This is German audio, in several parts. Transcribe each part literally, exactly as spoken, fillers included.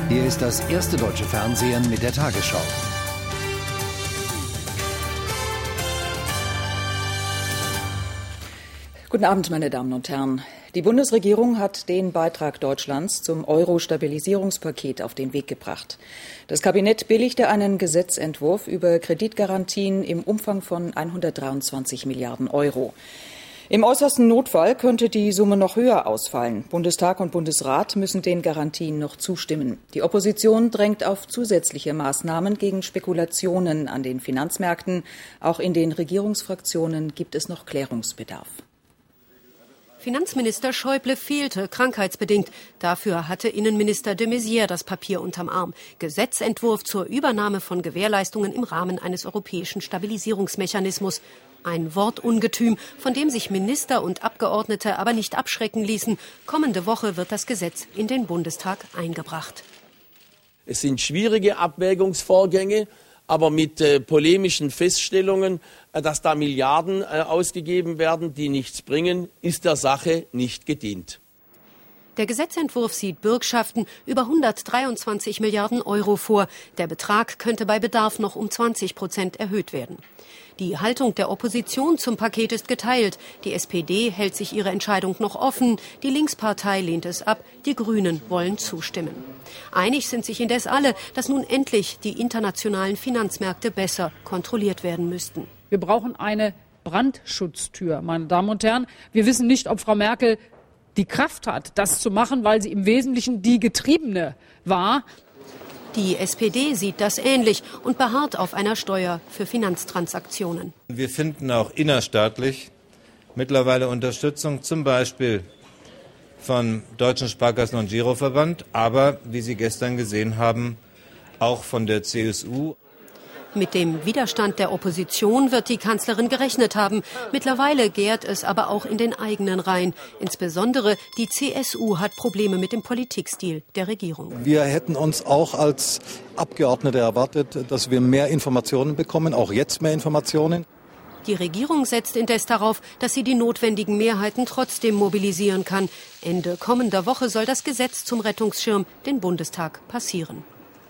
Hier ist das erste deutsche Fernsehen mit der Tagesschau. Guten Abend, meine Damen und Herren. Die Bundesregierung hat den Beitrag Deutschlands zum Euro-Stabilisierungspaket auf den Weg gebracht. Das Kabinett billigte einen Gesetzentwurf über Kreditgarantien im Umfang von hundertdreiundzwanzig Milliarden Euro. Im äußersten Notfall könnte die Summe noch höher ausfallen. Bundestag und Bundesrat müssen den Garantien noch zustimmen. Die Opposition drängt auf zusätzliche Maßnahmen gegen Spekulationen an den Finanzmärkten. Auch in den Regierungsfraktionen gibt es noch Klärungsbedarf. Finanzminister Schäuble fehlte, krankheitsbedingt. Dafür hatte Innenminister de Maizière das Papier unterm Arm. Gesetzentwurf zur Übernahme von Gewährleistungen im Rahmen eines europäischen Stabilisierungsmechanismus. Ein Wortungetüm, von dem sich Minister und Abgeordnete aber nicht abschrecken ließen. Kommende Woche wird das Gesetz in den Bundestag eingebracht. Es sind schwierige Abwägungsvorgänge, aber mit äh, polemischen Feststellungen, äh, dass da Milliarden äh, ausgegeben werden, die nichts bringen, ist der Sache nicht gedient. Der Gesetzentwurf sieht Bürgschaften über hundertdreiundzwanzig Milliarden Euro vor. Der Betrag könnte bei Bedarf noch um zwanzig Prozent erhöht werden. Die Haltung der Opposition zum Paket ist geteilt. Die S P D hält sich ihre Entscheidung noch offen. Die Linkspartei lehnt es ab. Die Grünen wollen zustimmen. Einig sind sich indes alle, dass nun endlich die internationalen Finanzmärkte besser kontrolliert werden müssten. Wir brauchen eine Brandschutztür, meine Damen und Herren. Wir wissen nicht, ob Frau Merkel die Kraft hat, das zu machen, weil sie im Wesentlichen die Getriebene war. Die S P D sieht das ähnlich und beharrt auf einer Steuer für Finanztransaktionen. Wir finden auch innerstaatlich mittlerweile Unterstützung, zum Beispiel vom Deutschen Sparkassen- und Giroverband, aber, wie Sie gestern gesehen haben, auch von der C S U. Mit dem Widerstand der Opposition wird die Kanzlerin gerechnet haben. Mittlerweile gärt es aber auch in den eigenen Reihen. Insbesondere die C S U hat Probleme mit dem Politikstil der Regierung. Wir hätten uns auch als Abgeordnete erwartet, dass wir mehr Informationen bekommen, auch jetzt mehr Informationen. Die Regierung setzt indes darauf, dass sie die notwendigen Mehrheiten trotzdem mobilisieren kann. Ende kommender Woche soll das Gesetz zum Rettungsschirm den Bundestag passieren.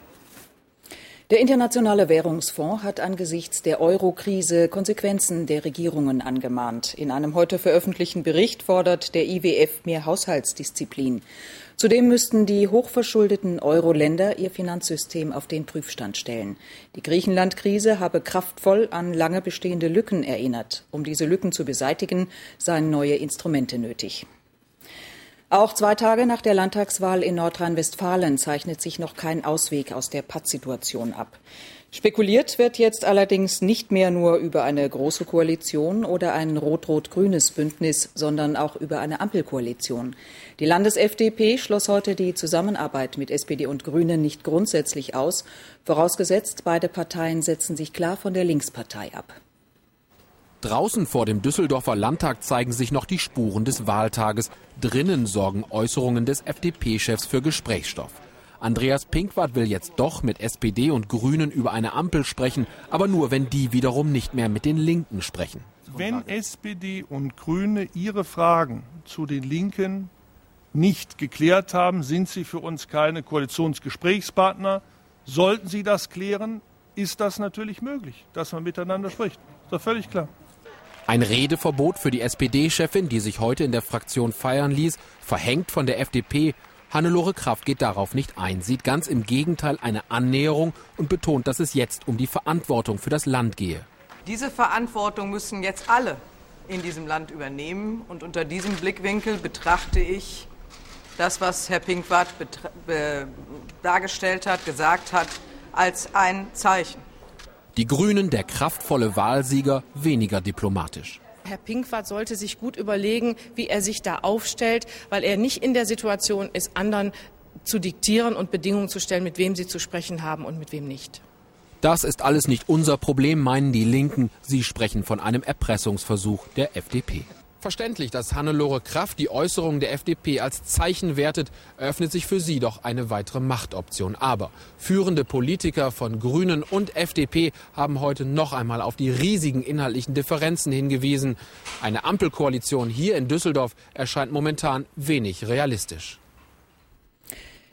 Der Internationale Währungsfonds hat angesichts der Euro-Krise Konsequenzen der Regierungen angemahnt. In einem heute veröffentlichten Bericht fordert der I W F mehr Haushaltsdisziplin. Zudem müssten die hochverschuldeten Euro-Länder ihr Finanzsystem auf den Prüfstand stellen. Die Griechenland-Krise habe kraftvoll an lange bestehende Lücken erinnert. Um diese Lücken zu beseitigen, seien neue Instrumente nötig. Auch zwei Tage nach der Landtagswahl in Nordrhein-Westfalen zeichnet sich noch kein Ausweg aus der Pattsituation ab. Spekuliert wird jetzt allerdings nicht mehr nur über eine große Koalition oder ein rot-rot-grünes Bündnis, sondern auch über eine Ampelkoalition. Die Landes-F D P schloss heute die Zusammenarbeit mit S P D und Grünen nicht grundsätzlich aus, vorausgesetzt, beide Parteien setzen sich klar von der Linkspartei ab. Draußen vor dem Düsseldorfer Landtag zeigen sich noch die Spuren des Wahltages. Drinnen sorgen Äußerungen des F D P-Chefs für Gesprächsstoff. Andreas Pinkwart will jetzt doch mit S P D und Grünen über eine Ampel sprechen, aber nur, wenn die wiederum nicht mehr mit den Linken sprechen. Wenn S P D und Grüne ihre Fragen zu den Linken nicht geklärt haben, sind sie für uns keine Koalitionsgesprächspartner. Sollten sie das klären, ist das natürlich möglich, dass man miteinander spricht. Ist doch völlig klar. Ein Redeverbot für die S P D-Chefin, die sich heute in der Fraktion feiern ließ, verhängt von der F D P. Hannelore Kraft geht darauf nicht ein, sieht ganz im Gegenteil eine Annäherung und betont, dass es jetzt um die Verantwortung für das Land gehe. Diese Verantwortung müssen jetzt alle in diesem Land übernehmen. Und unter diesem Blickwinkel betrachte ich das, was Herr Pinkwart dargestellt hat, gesagt hat, als ein Zeichen. Die Grünen, der kraftvolle Wahlsieger, weniger diplomatisch. Herr Pinkwart sollte sich gut überlegen, wie er sich da aufstellt, weil er nicht in der Situation ist, anderen zu diktieren und Bedingungen zu stellen, mit wem sie zu sprechen haben und mit wem nicht. Das ist alles nicht unser Problem, meinen die Linken. Sie sprechen von einem Erpressungsversuch der F D P. Verständlich, dass Hannelore Kraft die Äußerungen der F D P als Zeichen wertet, eröffnet sich für sie doch eine weitere Machtoption. Aber führende Politiker von Grünen und F D P haben heute noch einmal auf die riesigen inhaltlichen Differenzen hingewiesen. Eine Ampelkoalition hier in Düsseldorf erscheint momentan wenig realistisch.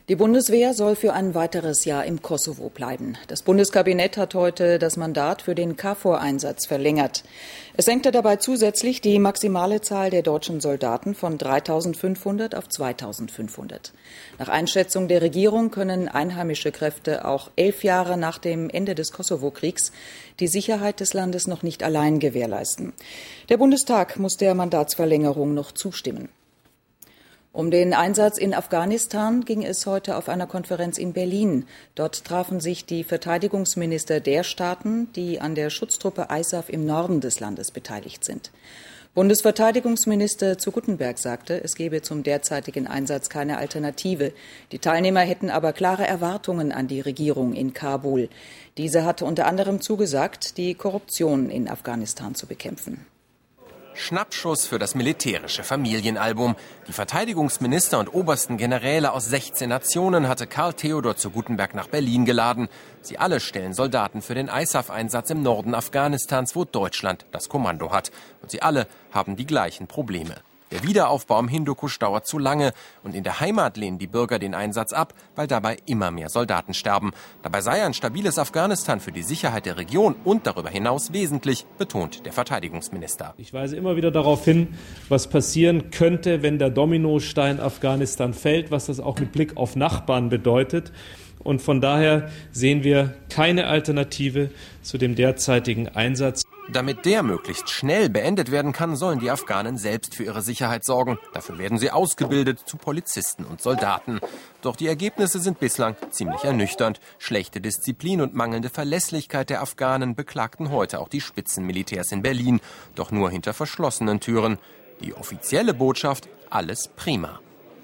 Die Bundeswehr soll für ein weiteres Jahr im Kosovo bleiben. Das Bundeskabinett hat heute das Mandat für den KFOR-Einsatz verlängert. Es senkte dabei zusätzlich die maximale Zahl der deutschen Soldaten von dreitausendfünfhundert auf zweitausendfünfhundert. Nach Einschätzung der Regierung können einheimische Kräfte auch elf Jahre nach dem Ende des Kosovo-Kriegs die Sicherheit des Landes noch nicht allein gewährleisten. Der Bundestag muss der Mandatsverlängerung noch zustimmen. Um den Einsatz in Afghanistan ging es heute auf einer Konferenz in Berlin. Dort trafen sich die Verteidigungsminister der Staaten, die an der Schutztruppe I S A F im Norden des Landes beteiligt sind. Bundesverteidigungsminister zu Guttenberg sagte, es gebe zum derzeitigen Einsatz keine Alternative. Die Teilnehmer hätten aber klare Erwartungen an die Regierung in Kabul. Diese hatte unter anderem zugesagt, die Korruption in Afghanistan zu bekämpfen. Schnappschuss für das militärische Familienalbum. Die Verteidigungsminister und obersten Generäle aus sechzehn Nationen hatte Karl Theodor zu Guttenberg nach Berlin geladen. Sie alle stellen Soldaten für den I S A F-Einsatz im Norden Afghanistans, wo Deutschland das Kommando hat. Und sie alle haben die gleichen Probleme. Der Wiederaufbau am Hindukusch dauert zu lange und in der Heimat lehnen die Bürger den Einsatz ab, weil dabei immer mehr Soldaten sterben. Dabei sei ein stabiles Afghanistan für die Sicherheit der Region und darüber hinaus wesentlich, betont der Verteidigungsminister. Ich weise immer wieder darauf hin, was passieren könnte, wenn der Dominostein Afghanistan fällt, was das auch mit Blick auf Nachbarn bedeutet. Und von daher sehen wir keine Alternative zu dem derzeitigen Einsatz. Damit der möglichst schnell beendet werden kann, sollen die Afghanen selbst für ihre Sicherheit sorgen. Dafür werden sie ausgebildet zu Polizisten und Soldaten. Doch die Ergebnisse sind bislang ziemlich ernüchternd. Schlechte Disziplin und mangelnde Verlässlichkeit der Afghanen beklagten heute auch die Spitzenmilitärs in Berlin. Doch nur hinter verschlossenen Türen. Die offizielle Botschaft: alles prima.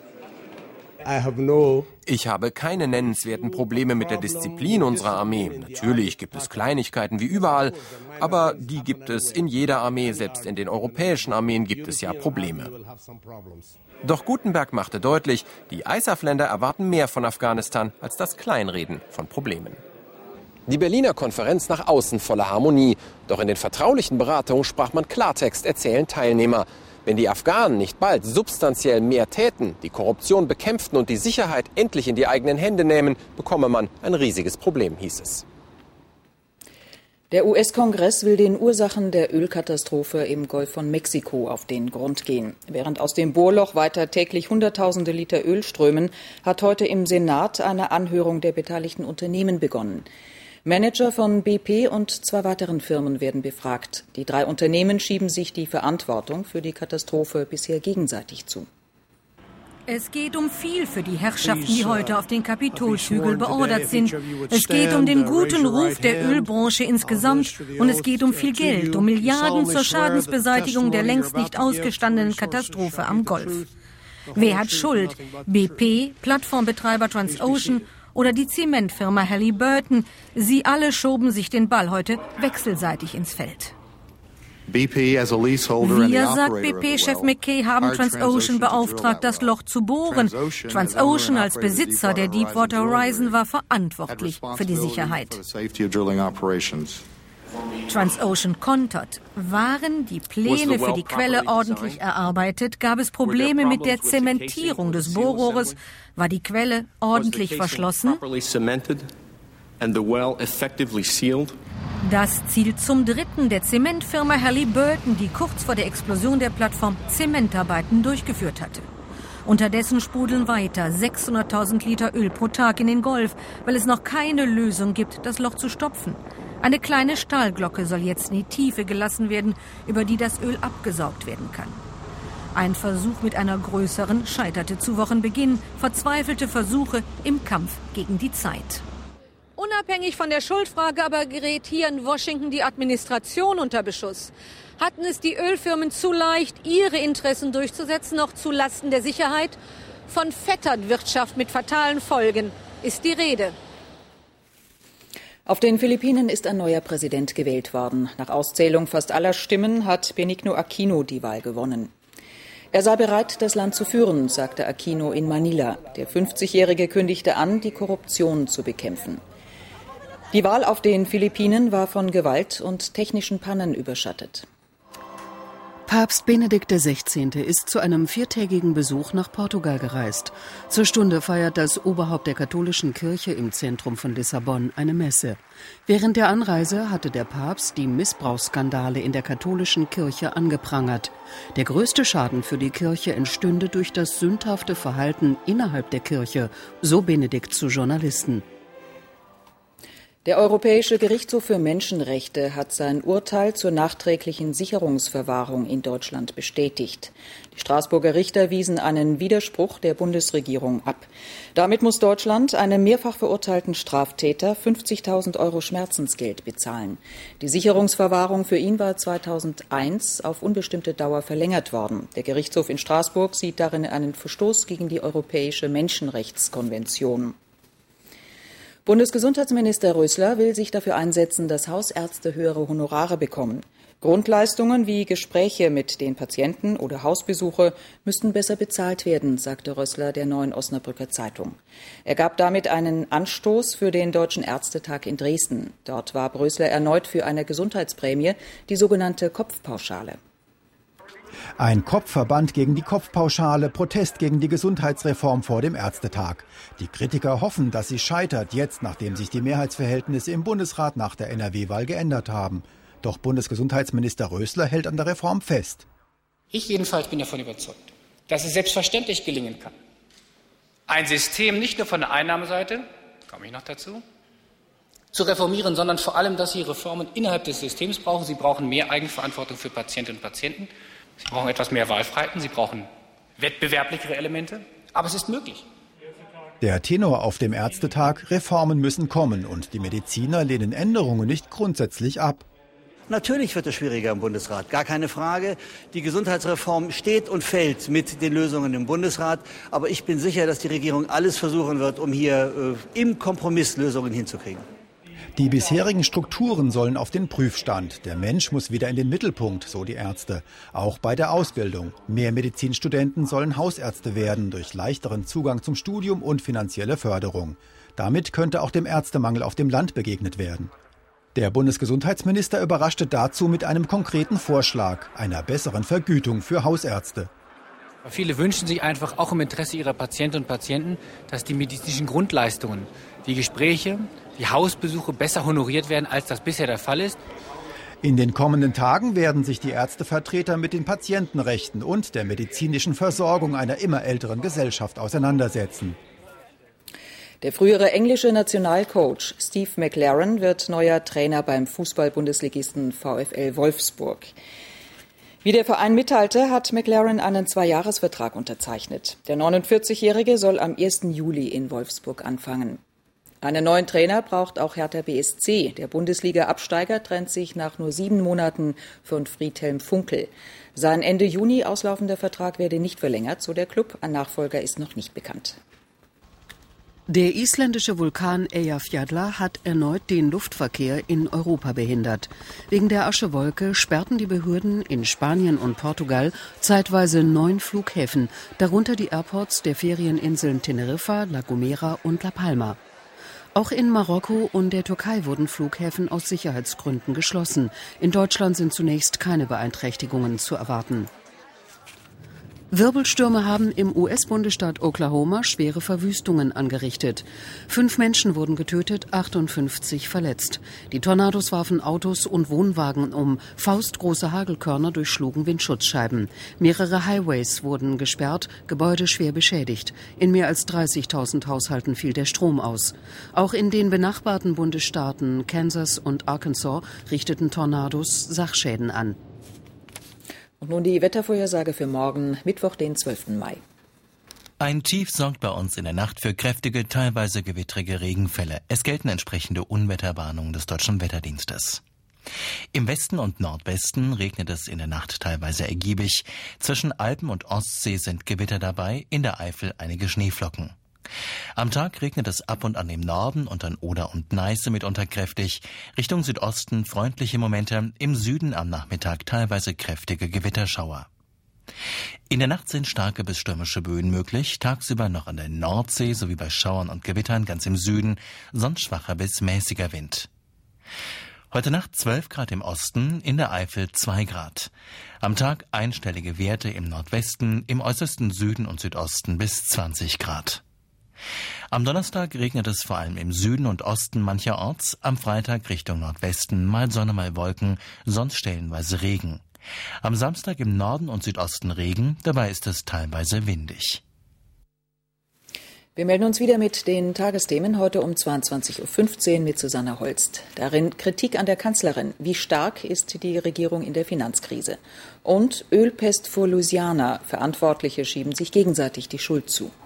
Ich habe keine nennenswerten Probleme mit der Disziplin unserer Armee. Natürlich gibt es Kleinigkeiten wie überall, aber die gibt es in jeder Armee, selbst in den europäischen Armeen gibt es ja Probleme. Doch Guttenberg machte deutlich, die I S A F-Länder erwarten mehr von Afghanistan als das Kleinreden von Problemen. Die Berliner Konferenz nach außen voller Harmonie. Doch in den vertraulichen Beratungen sprach man Klartext, erzählen Teilnehmer. Wenn die Afghanen nicht bald substanziell mehr täten, die Korruption bekämpften und die Sicherheit endlich in die eigenen Hände nehmen, bekomme man ein riesiges Problem, hieß es. Der U S-Kongress will den Ursachen der Ölkatastrophe im Golf von Mexiko auf den Grund gehen. Während aus dem Bohrloch weiter täglich Hunderttausende Liter Öl strömen, hat heute im Senat eine Anhörung der beteiligten Unternehmen begonnen. Manager von B P und zwei weiteren Firmen werden befragt. Die drei Unternehmen schieben sich die Verantwortung für die Katastrophe bisher gegenseitig zu. Es geht um viel für die Herrschaften, die heute auf den Kapitolshügel beordert sind. Es geht um den guten Ruf der Ölbranche insgesamt und es geht um viel Geld, um Milliarden zur Schadensbeseitigung der längst nicht ausgestandenen Katastrophe am Golf. Wer hat Schuld? B P, Plattformbetreiber Transocean oder die Zementfirma Halliburton? Sie alle schoben sich den Ball heute wechselseitig ins Feld. Wir, sagt B P-Chef McKay, haben Transocean beauftragt, das Loch zu bohren. Transocean als Besitzer der Deepwater Horizon war verantwortlich für die Sicherheit. Transocean kontert. Waren die Pläne für die Quelle ordentlich erarbeitet? Gab es Probleme mit der Zementierung des Bohrrohres? War die Quelle ordentlich verschlossen? Das zielt zum dritten der Zementfirma Halliburton, die kurz vor der Explosion der Plattform Zementarbeiten durchgeführt hatte. Unterdessen sprudeln weiter sechshunderttausend Liter Öl pro Tag in den Golf, weil es noch keine Lösung gibt, das Loch zu stopfen. Eine kleine Stahlglocke soll jetzt in die Tiefe gelassen werden, über die das Öl abgesaugt werden kann. Ein Versuch mit einer größeren scheiterte zu Wochenbeginn. Verzweifelte Versuche im Kampf gegen die Zeit. Unabhängig von der Schuldfrage aber gerät hier in Washington die Administration unter Beschuss. Hatten es die Ölfirmen zu leicht, ihre Interessen durchzusetzen, noch zu Lasten der Sicherheit? Von Vetternwirtschaft mit fatalen Folgen ist die Rede. Auf den Philippinen ist ein neuer Präsident gewählt worden. Nach Auszählung fast aller Stimmen hat Benigno Aquino die Wahl gewonnen. Er sei bereit, das Land zu führen, sagte Aquino in Manila. Der fünfzigjährige kündigte an, die Korruption zu bekämpfen. Die Wahl auf den Philippinen war von Gewalt und technischen Pannen überschattet. Papst Benedikt der Sechzehnte ist zu einem viertägigen Besuch nach Portugal gereist. Zur Stunde feiert das Oberhaupt der katholischen Kirche im Zentrum von Lissabon eine Messe. Während der Anreise hatte der Papst die Missbrauchsskandale in der katholischen Kirche angeprangert. Der größte Schaden für die Kirche entstünde durch das sündhafte Verhalten innerhalb der Kirche, so Benedikt zu Journalisten. Der Europäische Gerichtshof für Menschenrechte hat sein Urteil zur nachträglichen Sicherungsverwahrung in Deutschland bestätigt. Die Straßburger Richter wiesen einen Widerspruch der Bundesregierung ab. Damit muss Deutschland einem mehrfach verurteilten Straftäter fünfzigtausend Euro Schmerzensgeld bezahlen. Die Sicherungsverwahrung für ihn war zweitausendeins auf unbestimmte Dauer verlängert worden. Der Gerichtshof in Straßburg sieht darin einen Verstoß gegen die Europäische Menschenrechtskonvention. Bundesgesundheitsminister Rösler will sich dafür einsetzen, dass Hausärzte höhere Honorare bekommen. Grundleistungen wie Gespräche mit den Patienten oder Hausbesuche müssten besser bezahlt werden, sagte Rösler der Neuen Osnabrücker Zeitung. Er gab damit einen Anstoß für den Deutschen Ärztetag in Dresden. Dort warb Rösler erneut für eine Gesundheitsprämie, die sogenannte Kopfpauschale. Ein Kopfverband gegen die Kopfpauschale, Protest gegen die Gesundheitsreform vor dem Ärztetag. Die Kritiker hoffen, dass sie scheitert, jetzt nachdem sich die Mehrheitsverhältnisse im Bundesrat nach der N R W-Wahl geändert haben. Doch Bundesgesundheitsminister Rösler hält an der Reform fest. Ich jedenfalls bin davon überzeugt, dass es selbstverständlich gelingen kann, ein System nicht nur von der Einnahmeseite, komme ich noch dazu, zu reformieren, sondern vor allem, dass Sie Reformen innerhalb des Systems brauchen. Sie brauchen mehr Eigenverantwortung für Patientinnen und Patienten. Sie brauchen etwas mehr Wahlfreiheiten. Sie brauchen wettbewerblichere Elemente. Aber es ist möglich. Der Tenor auf dem Ärztetag: Reformen müssen kommen, und die Mediziner lehnen Änderungen nicht grundsätzlich ab. Natürlich wird es schwieriger im Bundesrat, gar keine Frage. Die Gesundheitsreform steht und fällt mit den Lösungen im Bundesrat. Aber ich bin sicher, dass die Regierung alles versuchen wird, um hier äh, im Kompromiss Lösungen hinzukriegen. Die bisherigen Strukturen sollen auf den Prüfstand. Der Mensch muss wieder in den Mittelpunkt, so die Ärzte. Auch bei der Ausbildung. Mehr Medizinstudenten sollen Hausärzte werden, durch leichteren Zugang zum Studium und finanzielle Förderung. Damit könnte auch dem Ärztemangel auf dem Land begegnet werden. Der Bundesgesundheitsminister überraschte dazu mit einem konkreten Vorschlag, einer besseren Vergütung für Hausärzte. Viele wünschen sich einfach, auch im Interesse ihrer Patientinnen und Patienten, dass die medizinischen Grundleistungen, die Gespräche, die Hausbesuche besser honoriert werden, als das bisher der Fall ist. In den kommenden Tagen werden sich die Ärztevertreter mit den Patientenrechten und der medizinischen Versorgung einer immer älteren Gesellschaft auseinandersetzen. Der frühere englische Nationalcoach Steve McLaren wird neuer Trainer beim Fußball-Bundesligisten VfL Wolfsburg. Wie der Verein mitteilte, hat McLaren einen Zweijahresvertrag unterzeichnet. Der neunundvierzigjährige soll am ersten Juli in Wolfsburg anfangen. Einen neuen Trainer braucht auch Hertha B S C. Der Bundesliga-Absteiger trennt sich nach nur sieben Monaten von Friedhelm Funkel. Sein Ende Juni auslaufender Vertrag werde nicht verlängert, so der Klub. Ein Nachfolger ist noch nicht bekannt. Der isländische Vulkan Eyjafjallajökull hat erneut den Luftverkehr in Europa behindert. Wegen der Aschewolke sperrten die Behörden in Spanien und Portugal zeitweise neun Flughäfen, darunter die Airports der Ferieninseln Teneriffa, La Gomera und La Palma. Auch in Marokko und der Türkei wurden Flughäfen aus Sicherheitsgründen geschlossen. In Deutschland sind zunächst keine Beeinträchtigungen zu erwarten. Wirbelstürme haben im U S-Bundesstaat Oklahoma schwere Verwüstungen angerichtet. Fünf Menschen wurden getötet, achtundfünfzig verletzt. Die Tornados warfen Autos und Wohnwagen um. Faustgroße Hagelkörner durchschlugen Windschutzscheiben. Mehrere Highways wurden gesperrt, Gebäude schwer beschädigt. In mehr als dreißigtausend Haushalten fiel der Strom aus. Auch in den benachbarten Bundesstaaten Kansas und Arkansas richteten Tornados Sachschäden an. Und nun die Wettervorhersage für morgen, Mittwoch, den zwölften Mai. Ein Tief sorgt bei uns in der Nacht für kräftige, teilweise gewittrige Regenfälle. Es gelten entsprechende Unwetterwarnungen des Deutschen Wetterdienstes. Im Westen und Nordwesten regnet es in der Nacht teilweise ergiebig. Zwischen Alpen und Ostsee sind Gewitter dabei, in der Eifel einige Schneeflocken. Am Tag regnet es ab und an im Norden und an Oder und Neiße mitunter kräftig. Richtung Südosten freundliche Momente, im Süden am Nachmittag teilweise kräftige Gewitterschauer. In der Nacht sind starke bis stürmische Böen möglich, tagsüber noch an der Nordsee sowie bei Schauern und Gewittern ganz im Süden, sonst schwacher bis mäßiger Wind. Heute Nacht zwölf Grad im Osten, in der Eifel zwei Grad. Am Tag einstellige Werte im Nordwesten, im äußersten Süden und Südosten bis zwanzig Grad. Am Donnerstag regnet es vor allem im Süden und Osten mancherorts, am Freitag Richtung Nordwesten mal Sonne, mal Wolken, sonst stellenweise Regen. Am Samstag im Norden und Südosten Regen, dabei ist es teilweise windig. Wir melden uns wieder mit den Tagesthemen heute um zweiundzwanzig Uhr fünfzehn mit Susanne Holst. Darin Kritik an der Kanzlerin. Wie stark ist die Regierung in der Finanzkrise? Und Ölpest vor Louisiana. Verantwortliche schieben sich gegenseitig die Schuld zu.